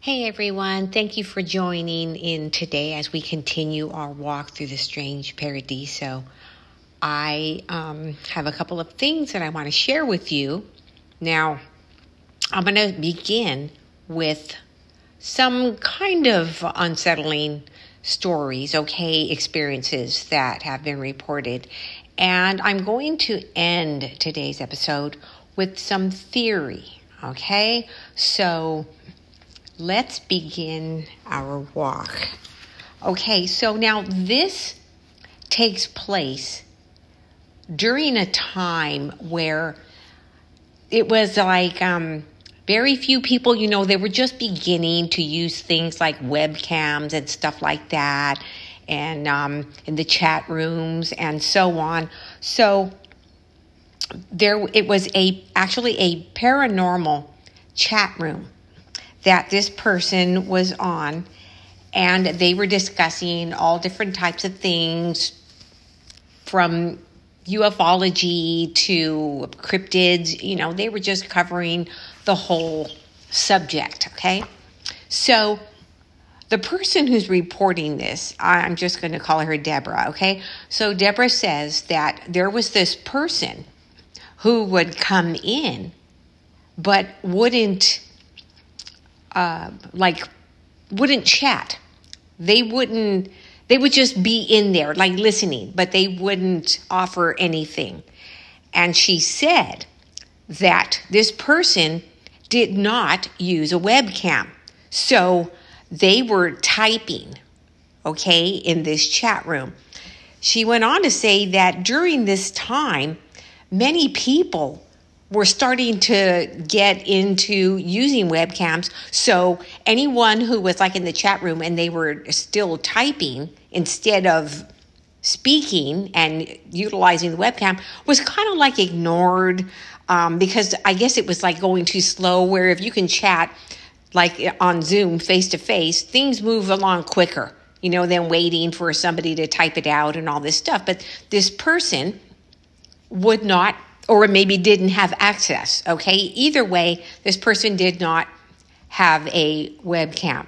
Hey everyone, thank you for joining in today as we continue our walk through the strange Paradiso. I have a couple of things that I want to share with you. Now, I'm going to begin with some kind of unsettling stories, experiences that have been reported. And I'm going to end today's episode with some theory, okay? So let's begin our walk. Okay, so now this takes place during a time where it was like very few people, they were just beginning to use things like webcams and stuff like that, and in the chat rooms and so on. So it was actually a paranormal chat room that this person was on, and they were discussing all different types of things from ufology to cryptids. They were just covering the whole subject, okay? So the person who's reporting this, I'm just going to call her Deborah, okay? So Deborah says that there was this person who would come in but wouldn't chat. They would just be in there, like listening, but they wouldn't offer anything. And she said that this person did not use a webcam. So they were typing, in this chat room. She went on to say that during this time, many people were starting to get into using webcams. So anyone who was in the chat room and they were still typing instead of speaking and utilizing the webcam was kind of ignored because I guess it was going too slow, where if you can chat on Zoom face to face, things move along quicker, than waiting for somebody to type it out and all this stuff. But this person would not, or maybe didn't have access, okay? Either way, this person did not have a webcam.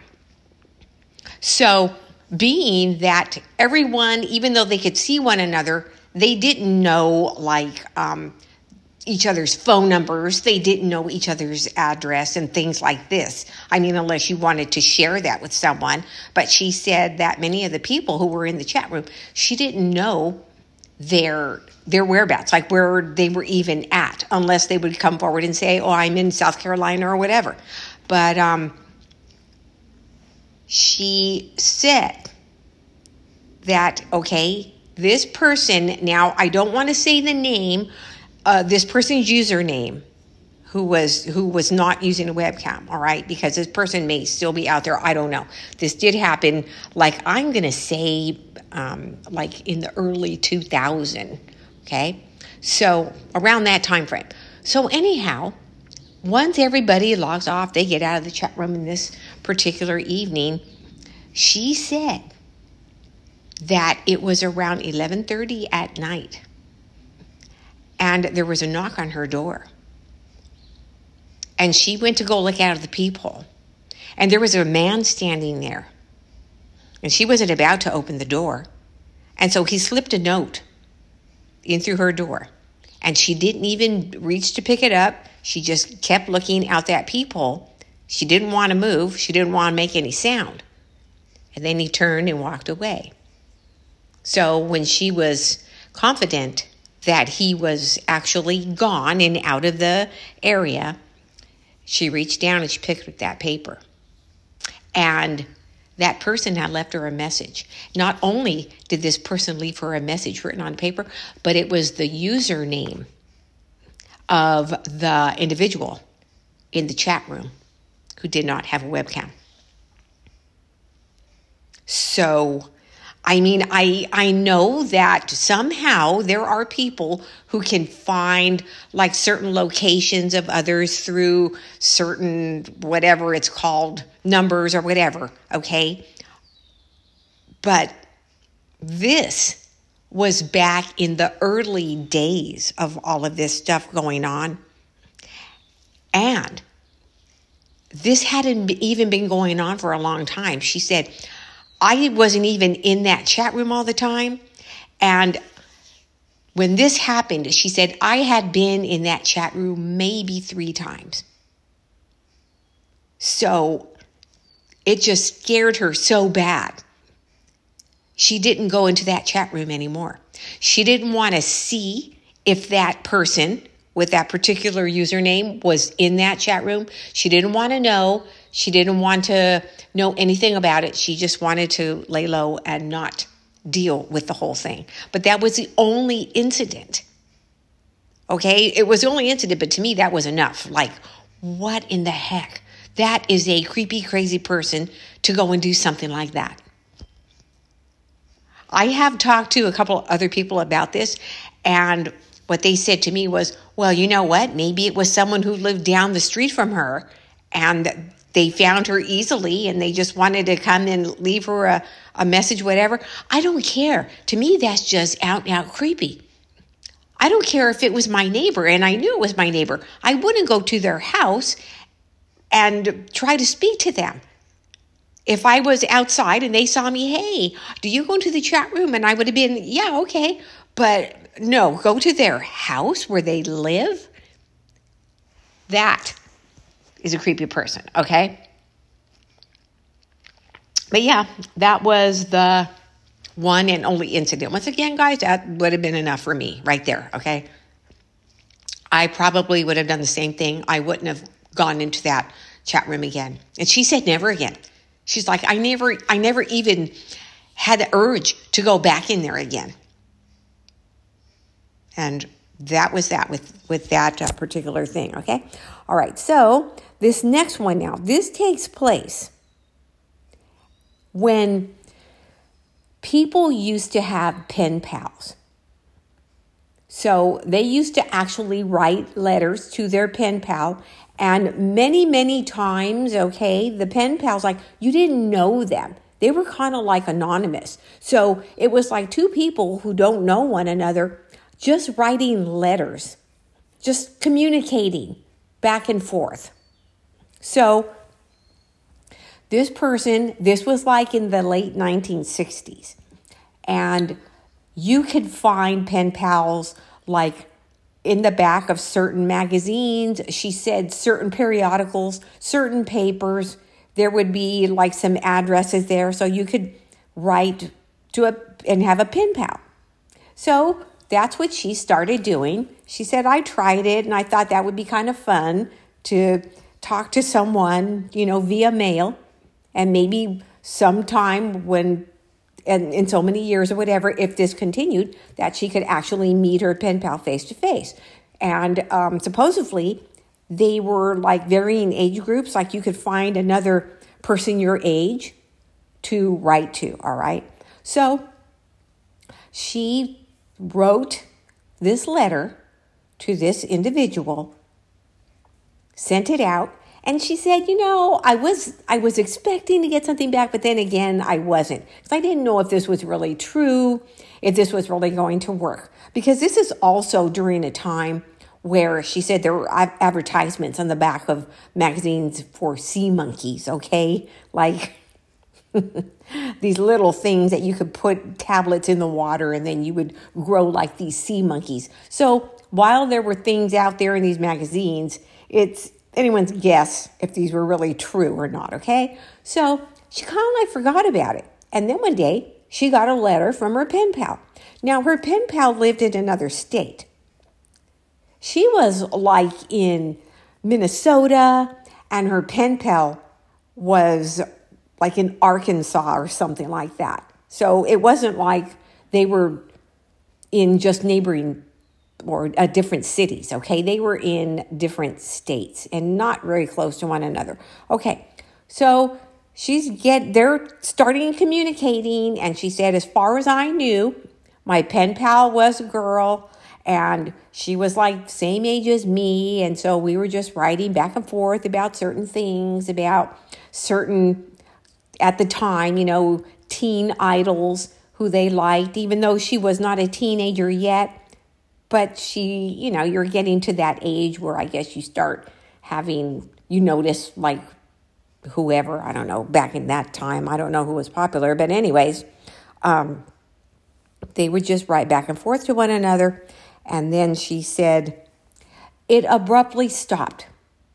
So being that everyone, even though they could see one another, they didn't know each other's phone numbers. They didn't know each other's address and things like this. I mean, unless you wanted to share that with someone. But she said that many of the people who were in the chat room, she didn't know their whereabouts, where they were even at, unless they would come forward and say, I'm in South Carolina or whatever. But she said that, this person, now I don't want to say the name, this person's username, who was not using a webcam, all right, because this person may still be out there. I don't know. This did happen, I'm going to say, in the early 2000s, okay? So around that time frame. So anyhow, once everybody logs off, they get out of the chat room in this particular evening, she said that it was around 11:30 at night, and there was a knock on her door. And she went to go look out at the people. And there was a man standing there. And she wasn't about to open the door. And so he slipped a note in through her door. And she didn't even reach to pick it up. She just kept looking out at people. She didn't want to move. She didn't want to make any sound. And then he turned and walked away. So when she was confident that he was actually gone and out of the area, she reached down and she picked up that paper. And that person had left her a message. Not only did this person leave her a message written on paper, but it was the username of the individual in the chat room who did not have a webcam. So, I know that somehow there are people who can find certain locations of others through certain, whatever it's called, numbers or whatever, okay? But this was back in the early days of all of this stuff going on. And this hadn't even been going on for a long time. She said, I wasn't even in that chat room all the time. And when this happened, she said, I had been in that chat room maybe 3 times. So it just scared her so bad. She didn't go into that chat room anymore. She didn't want to see if that person with that particular username was in that chat room. She didn't want to know. She didn't want to know anything about it. She just wanted to lay low and not deal with the whole thing. But that was the only incident. Okay? It was the only incident, but to me that was enough. Like, what in the heck? That is a creepy, crazy person to go and do something like that. I have talked to a couple other people about this, and what they said to me was, well, you know what? Maybe it was someone who lived down the street from her, and they found her easily, and they just wanted to come and leave her a message, whatever. I don't care. To me, that's just out and out creepy. I don't care if it was my neighbor, and I knew it was my neighbor. I wouldn't go to their house and try to speak to them. If I was outside and they saw me, hey, do you go into the chat room? And I would have been, yeah, okay. But no, go to their house where they live. That is a creepy person, okay? But yeah, that was the one and only incident. Once again, guys, that would have been enough for me right there, okay? I probably would have done the same thing. I wouldn't have gone into that chat room again. And she said never again. She's like, I never even had the urge to go back in there again. And that was that with that particular thing, okay? All right, so this next one now, this takes place when people used to have pen pals. So they used to actually write letters to their pen pal, and many, many times, okay, the pen pals, like, you didn't know them. They were kind of like anonymous. So it was like 2 people who don't know one another just writing letters, just communicating back and forth. So this person, this was like in the late 1960s. And you could find pen pals like in the back of certain magazines. She said certain periodicals, certain papers. There would be like some addresses there. So you could write to and have a pen pal. So that's what she started doing. She said, I tried it and I thought that would be kind of fun to talk to someone, via mail. And maybe sometime when, and in so many years or whatever, if this continued, that she could actually meet her pen pal face to face. And supposedly they were like varying age groups. Like you could find another person your age to write to. All right. So she wrote this letter to this individual, sent it out. And she said, I was expecting to get something back, but then again, I wasn't. Because I didn't know if this was really true, if this was really going to work. Because this is also during a time where she said there were advertisements on the back of magazines for sea monkeys, okay? Like these little things that you could put tablets in the water and then you would grow like these sea monkeys. So while there were things out there in these magazines, it's anyone's guess if these were really true or not, okay? So she kind of like forgot about it. And then one day, she got a letter from her pen pal. Now, her pen pal lived in another state. She was like in Minnesota, and her pen pal was like in Arkansas or something like that. So it wasn't like they were in just neighboring or different cities, okay? They were in different states and not very close to one another. Okay, so they're starting communicating, and she said, as far as I knew, my pen pal was a girl, and she was like same age as me, and so we were just writing back and forth about certain things, about certain, at the time, teen idols who they liked, even though she was not a teenager yet. But she, you're getting to that age where I guess you start having, you notice like whoever, I don't know, back in that time, I don't know who was popular, but anyways, they would just write back and forth to one another. And then she said, it abruptly stopped.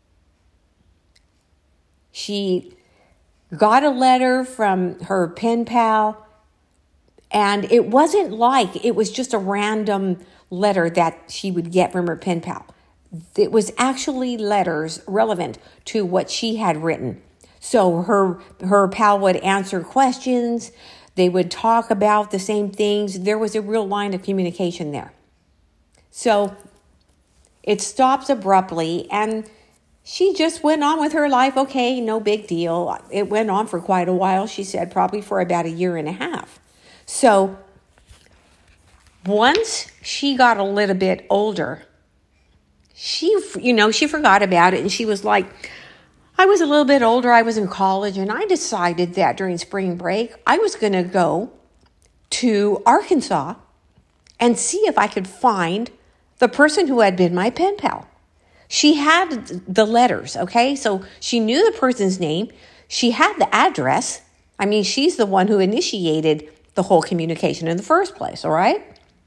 She got a letter from her pen pal, and it wasn't like it was just a random letter that she would get from her pen pal. It was actually letters relevant to what she had written. So her pal would answer questions. They would talk about the same things. There was a real line of communication there. So it stops abruptly, and she just went on with her life. Okay, no big deal. It went on for quite a while, she said, probably for about a year and a half. So once she got a little bit older, she forgot about it, and she was like, I was a little bit older. I was in college, and I decided that during spring break, I was going to go to Arkansas and see if I could find the person who had been my pen pal. She had the letters, okay? So she knew the person's name. She had the address. I mean, she's the one who initiated the whole communication in the first place, all right?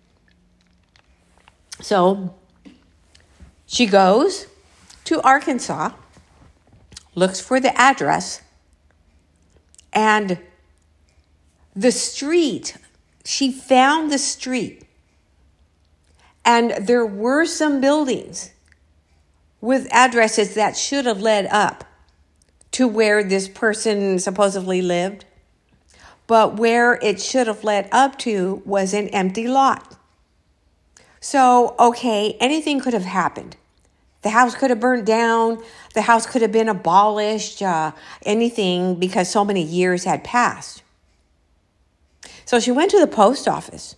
So she goes to Arkansas, looks for the address, and the street, she found the street, and there were some buildings with addresses that should have led up to where this person supposedly lived, but where it should have led up to was an empty lot. So, okay, anything could have happened. The house could have burned down. The house could have been abolished, anything, because so many years had passed. So she went to the post office,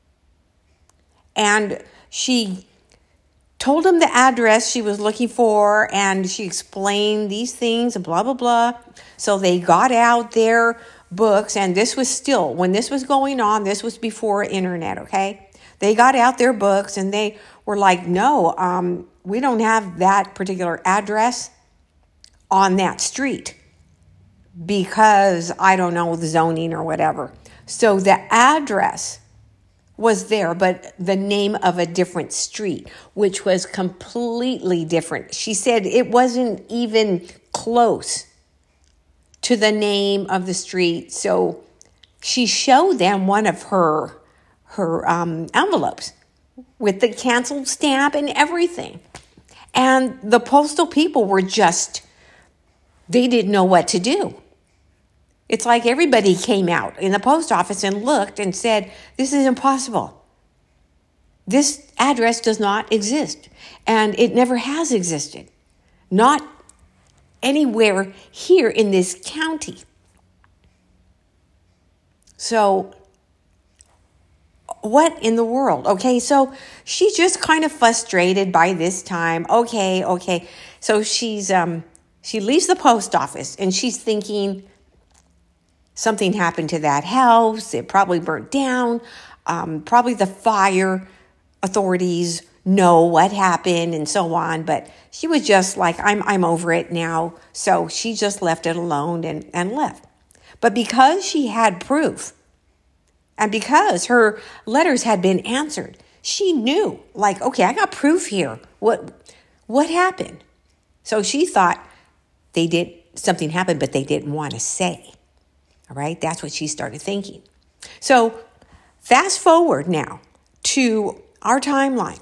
and she told them the address she was looking for, and she explained these things, blah, blah, blah. So they got out their books, and this was still, when this was going on, this was before internet, okay? They got out their books, and they were like, no, we don't have that particular address on that street because I don't know the zoning or whatever. So the address was there, but the name of a different street, which was completely different. She said it wasn't even close to the name of the street. So she showed them one of her envelopes with the canceled stamp and everything. And the postal people were they didn't know what to do. It's like everybody came out in the post office and looked and said, this is impossible. This address does not exist. And it never has existed. Not anywhere here in this county. So what in the world? Okay, so she's just kind of frustrated by this time. Okay. So she leaves the post office, and she's thinking something happened to that house. It probably burnt down. Probably the fire authorities know what happened and so on. But she was just like, I'm over it now. So she just left it alone and left. But because she had proof, and because her letters had been answered, she knew, like, okay, I got proof here. What happened? So she thought something happened, but they didn't want to say. All right, that's what she started thinking. So fast forward now to our timeline.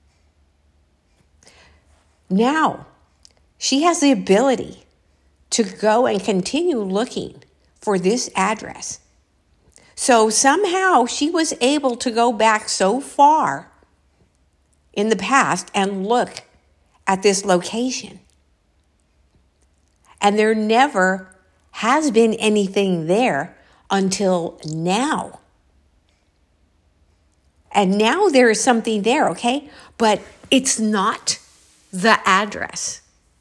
Now she has the ability to go and continue looking for this address. So somehow she was able to go back so far in the past and look at this location. And there never has been anything there until now. And now there is something there, okay? But it's not the address.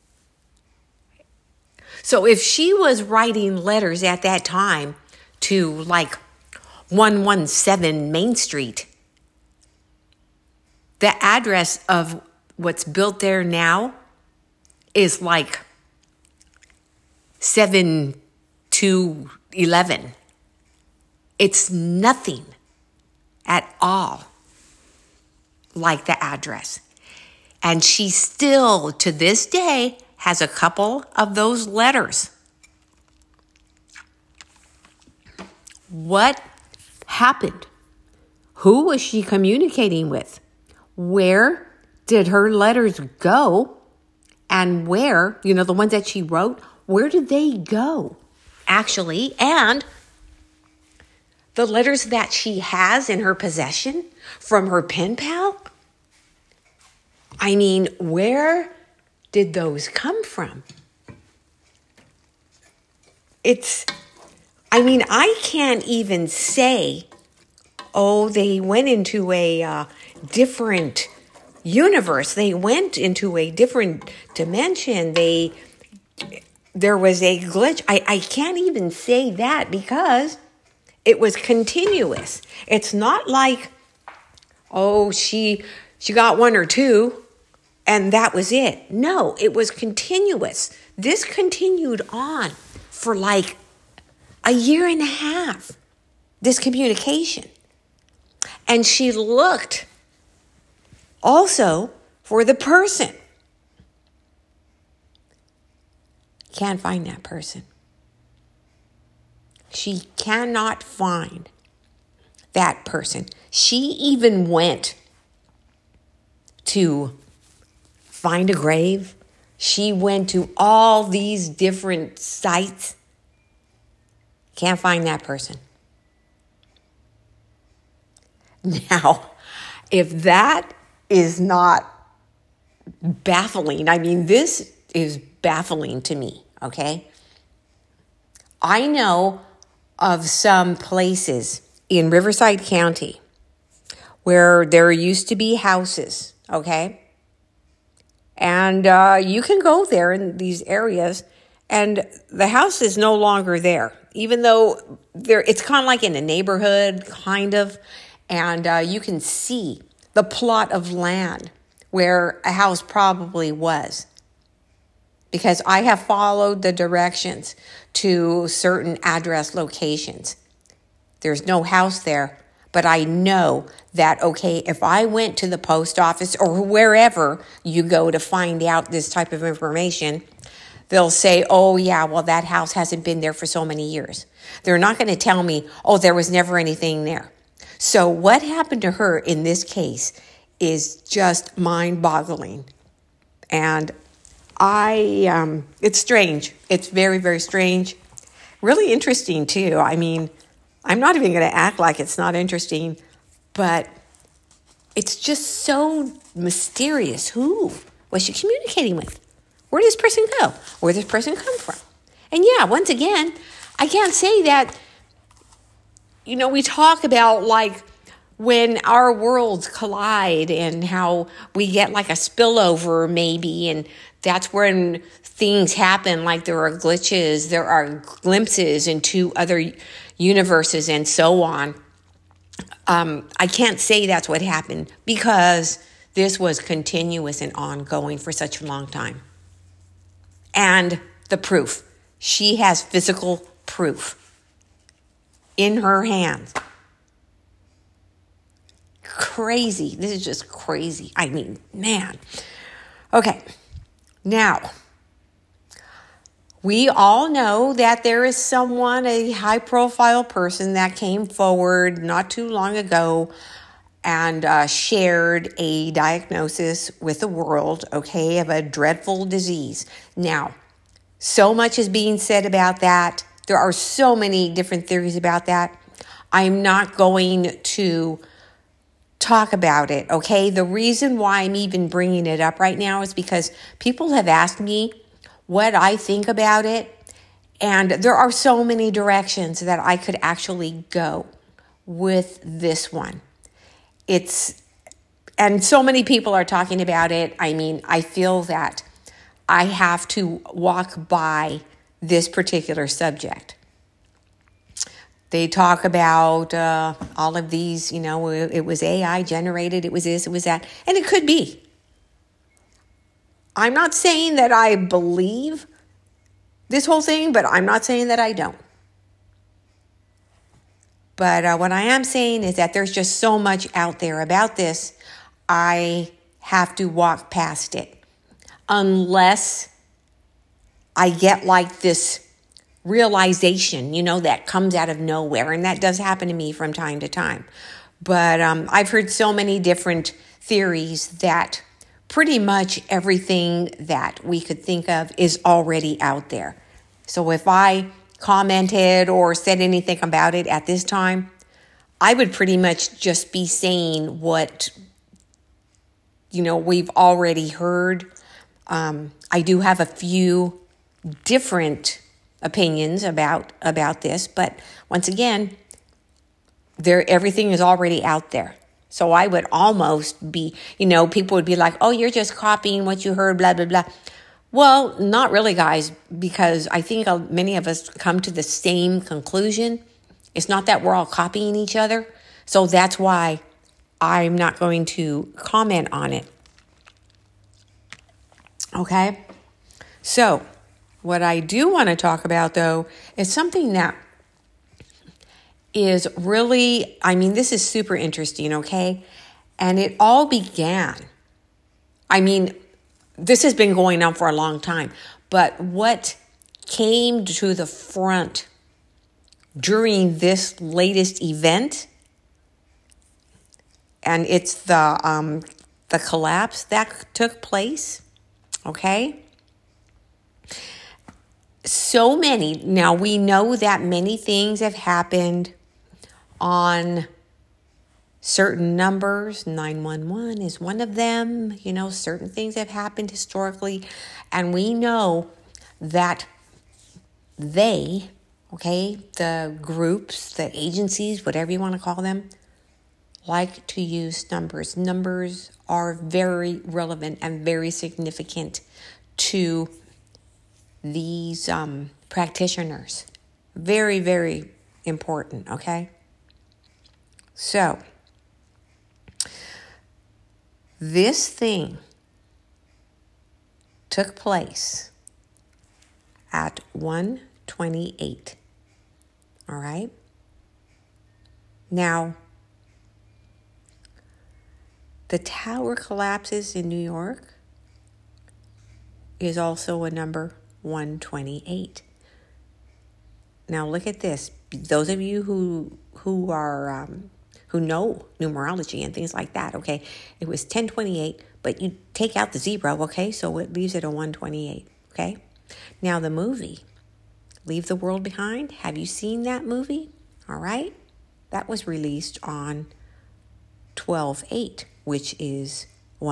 So if she was writing letters at that time to like 117 Main Street, the address of what's built there now is like 7 to 11. It's nothing at all like the address. And she still, to this day, has a couple of those letters. What happened? Who was she communicating with? Where did her letters go? And where, the ones that she wrote, where did they go? Actually, and the letters that she has in her possession from her pen pal, where did those come from? I can't even say, they went into a different universe. They went into a different dimension. There was a glitch. I can't even say that because it was continuous. It's not like, she got one or two and that was it. No, it was continuous. This continued on for like a year and a half, this communication. And she looked also for the person. Can't find that person. She cannot find that person. She even went to find a grave. She went to all these different sites. Can't find that person. Now, if that is not baffling, this is baffling to me, okay? I know of some places in Riverside County where there used to be houses, okay? And you can go there in these areas and the house is no longer there, even though it's kind of like in a neighborhood, kind of, and you can see the plot of land where a house probably was. Because I have followed the directions to certain address locations. There's no house there, but I know that, if I went to the post office or wherever you go to find out this type of information, they'll say, that house hasn't been there for so many years. They're not going to tell me, there was never anything there. So what happened to her in this case is just mind-boggling. And it's strange. It's very, very strange. Really interesting too. I'm not even going to act like it's not interesting, but it's just so mysterious. Who was she communicating with? Where did this person go? Where did this person come from? And once again, I can't say that, we talk about like when our worlds collide and how we get like a spillover maybe, and that's when things happen, like there are glitches, there are glimpses into other universes and so on. I can't say that's what happened because this was continuous and ongoing for such a long time. And the proof. She has physical proof in her hands. Crazy. This is just crazy. Man. Okay. Now, we all know that there is someone, a high-profile person that came forward not too long ago and shared a diagnosis with the world, of a dreadful disease. Now, so much is being said about that. There are so many different theories about that. I'm not going to talk about it, The reason why I'm even bringing it up right now is because people have asked me what I think about it, and there are so many directions that I could actually go with this one. And so many people are talking about it. I feel that I have to walk by this particular subject. They talk about all of these, it was AI generated, it was this, it was that, and it could be. I'm not saying that I believe this whole thing, but I'm not saying that I don't. But what I am saying is that there's just so much out there about this. I have to walk past it unless I get like this realization, that comes out of nowhere. And that does happen to me from time to time. But I've heard so many different theories that pretty much everything that we could think of is already out there. So if I commented or said anything about it at this time, I would pretty much just be saying what, we've already heard. I do have a few different opinions about this, but once again, everything is already out there. So I would almost be, people would be like, oh, you're just copying what you heard, blah, blah, blah. Well, not really, guys, because I think many of us come to the same conclusion. It's not that we're all copying each other. So that's why I'm not going to comment on it. Okay? So what I do want to talk about, though, is something that is really, this is super interesting, okay? And it all began, this has been going on for a long time, but what came to the front during this latest event, and it's the collapse that took place, okay? So many, now we know that many things have happened on certain numbers. 911 is one of them. Certain things have happened historically. And we know that the groups, the agencies, whatever you want to call them, like to use numbers. Numbers are very relevant and very significant to these practitioners. Very, very important, okay? So, this thing took place at 1:28, all right? Now, the tower collapses in New York is also a number 128. Now, look at this. Those of you who are who know numerology and things like that, okay? It was 1028, but you take out the 0, okay? So it leaves it a 128, okay? Now the movie, Leave the World Behind. Have you seen that movie? All right? That was released on 12/8, which is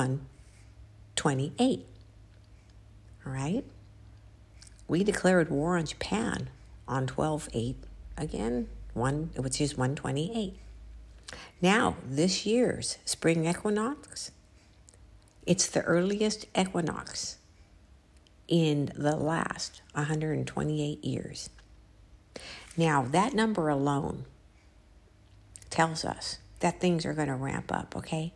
128. All right? We declared war on Japan on 12/8, again, which is 128. Now, this year's spring equinox, it's the earliest equinox in the last 128 years. Now, that number alone tells us that things are going to ramp up, okay?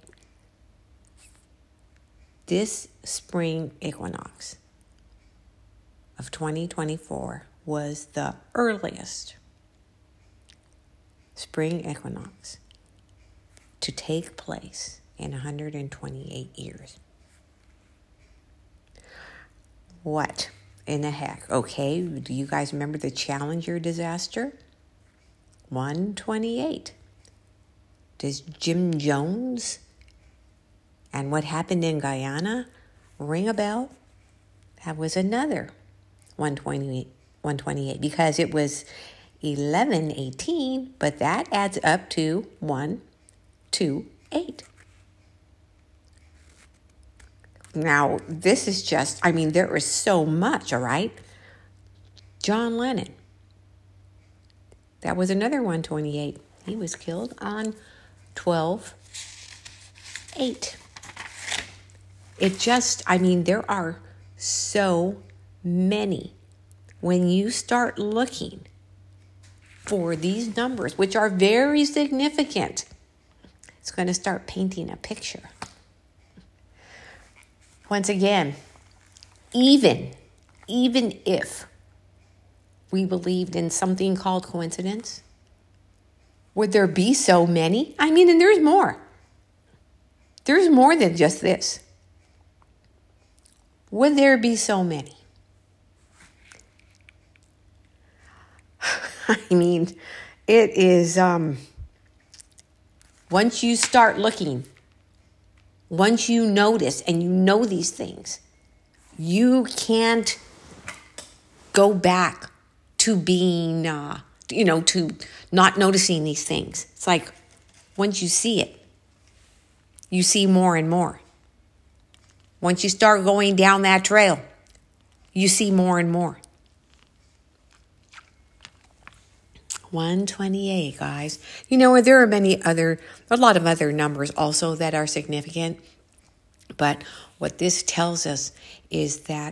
This spring equinox of 2024 was the earliest spring equinox to take place in 128 years. What in the heck? Okay, do you guys remember the Challenger disaster? 128. Does Jim Jones and what happened in Guyana ring a bell? That was another 128 because it was 1118, but that adds up to 128. Now, this is just, there is so much, all right? John Lennon. That was another 128. He was killed on 12/8. It just, there are so many. When you start looking for these numbers, which are very significant, it's going to start painting a picture. Once again, even if we believed in something called coincidence? Would there be so many? I mean, and there's more. There's more than just this. Would there be so many? I mean, it is, once you start looking, once you notice and you know these things, you can't go back to being, to not noticing these things. It's like once you see it, you see more and more. Once you start going down that trail, you see more and more. 128, guys. There are a lot of other numbers also that are significant. But what this tells us is that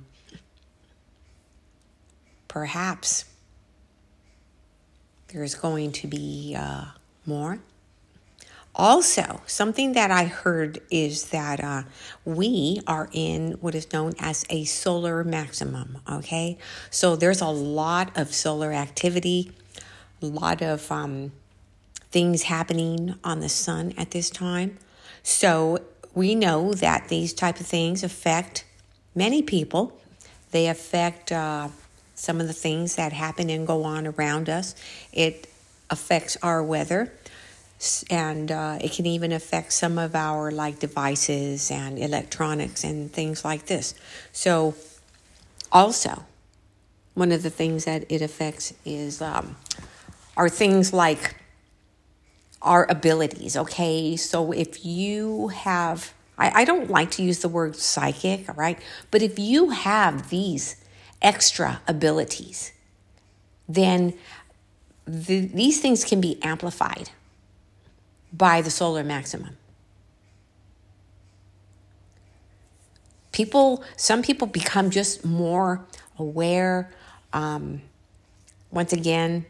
perhaps there's going to be more. Also, something that I heard is that we are in what is known as a solar maximum, okay? So there's a lot of solar activity, a lot of things happening on the sun at this time. So we know that these type of things affect many people. They affect some of the things that happen and go on around us. It affects our weather. And it can even affect some of our devices and electronics and things like this. So also, one of the things that it affects is are things like our abilities, okay? So if you have, I don't like to use the word psychic, all right? But if you have these extra abilities, then these things can be amplified by the solar maximum. Some people become just more aware. Once again,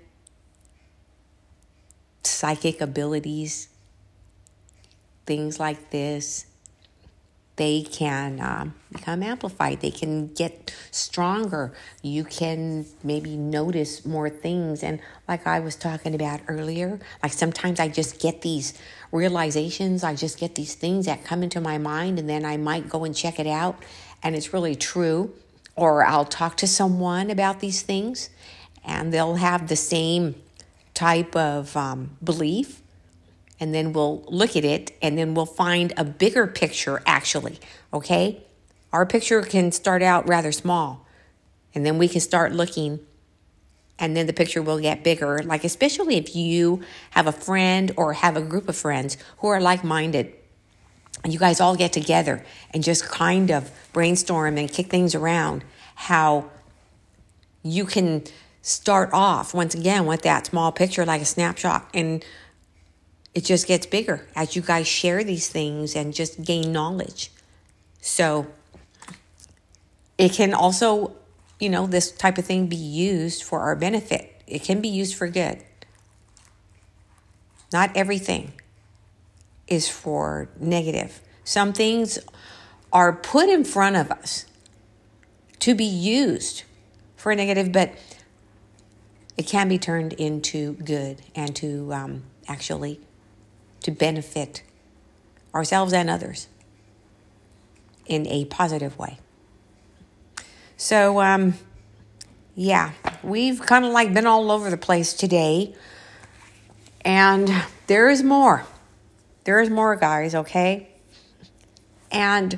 psychic abilities, things like this, they can become amplified. They can get stronger. You can maybe notice more things. And like I was talking about earlier, sometimes I just get these realizations. I just get these things that come into my mind, and then I might go and check it out, and it's really true. Or I'll talk to someone about these things, and they'll have the same type of belief. And then we'll look at it, and then we'll find a bigger picture, actually, okay? Our picture can start out rather small, and then we can start looking, and then the picture will get bigger, especially if you have a friend or have a group of friends who are like-minded, and you guys all get together and just kind of brainstorm and kick things around, how you can start off, once again, with that small picture, like a snapshot, and it just gets bigger as you guys share these things and just gain knowledge. So it can also, this type of thing be used for our benefit. It can be used for good. Not everything is for negative. Some things are put in front of us to be used for negative, but it can be turned into good and to actually to benefit ourselves and others in a positive way. So, we've kind of been all over the place today. And there is more. There is more, guys, okay? And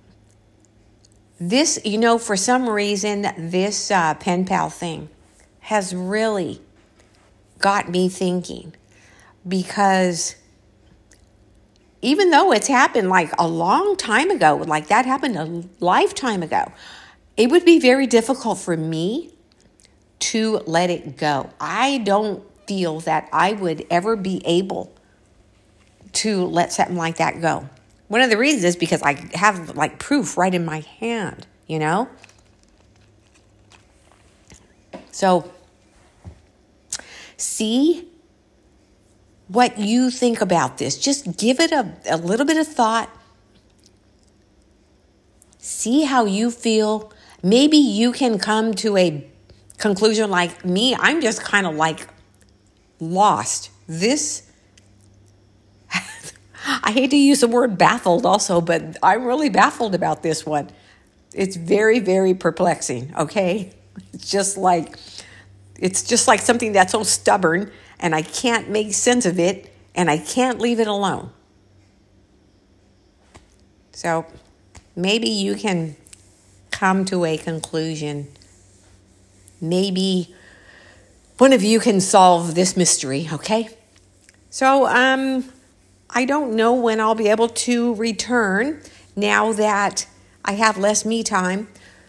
this, for some reason, this pen pal thing has really got me thinking, because even though it's happened a long time ago, that happened a lifetime ago, it would be very difficult for me to let it go. I don't feel that I would ever be able to let something like that go. One of the reasons is because I have proof right in my hand, So see what you think about this. Just give it a little bit of thought. See how you feel. Maybe you can come to a conclusion like me, I'm just kind of like lost. I hate to use the word baffled also, but I'm really baffled about this one. It's very, very perplexing, okay? It's just like something that's so stubborn, and I can't make sense of it, and I can't leave it alone. So maybe you can come to a conclusion. Maybe one of you can solve this mystery, okay? So, I don't know when I'll be able to return now that I have less me time.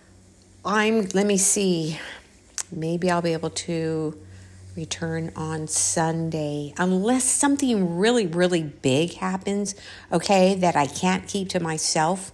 Let me see. Maybe I'll be able to return on Sunday, unless something really, really big happens, okay, that I can't keep to myself.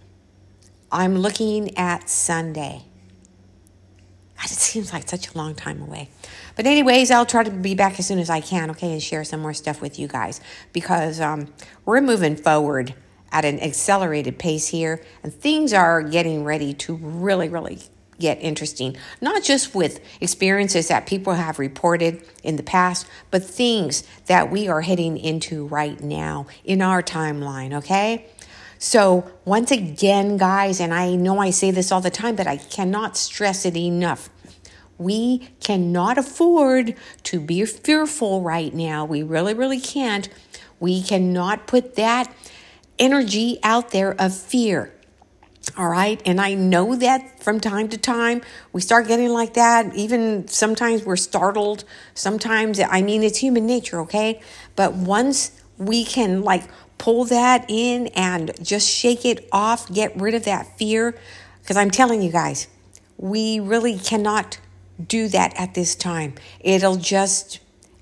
I'm looking at Sunday. God, it seems like such a long time away. But anyways, I'll try to be back as soon as I can, okay, and share some more stuff with you guys, because we're moving forward at an accelerated pace here, and things are getting ready to really, really get interesting. Not just with experiences that people have reported in the past, but things that we are heading into right now in our timeline, okay? So once again, guys, and I know I say this all the time, but I cannot stress it enough. We cannot afford to be fearful right now. We really, really can't. We cannot put that energy out there of fear. All right. And I know that from time to time we start getting like that. Even sometimes we're startled. Sometimes, it's human nature. Okay. But once we can pull that in and just shake it off, get rid of that fear. Because I'm telling you guys, we really cannot do that at this time. It'll just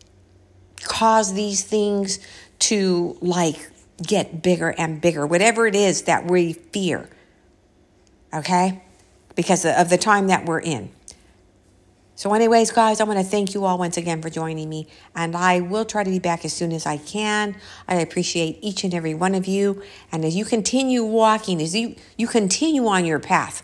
cause these things to get bigger and bigger, whatever it is that we fear. Okay? Because of the time that we're in. So anyways, guys, I want to thank you all once again for joining me, and I will try to be back as soon as I can. I appreciate each and every one of you, and as you continue walking, as you continue on your path,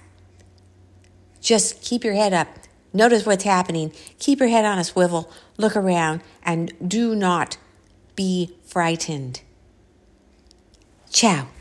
just keep your head up. Notice what's happening. Keep your head on a swivel. Look around, and do not be frightened. Ciao.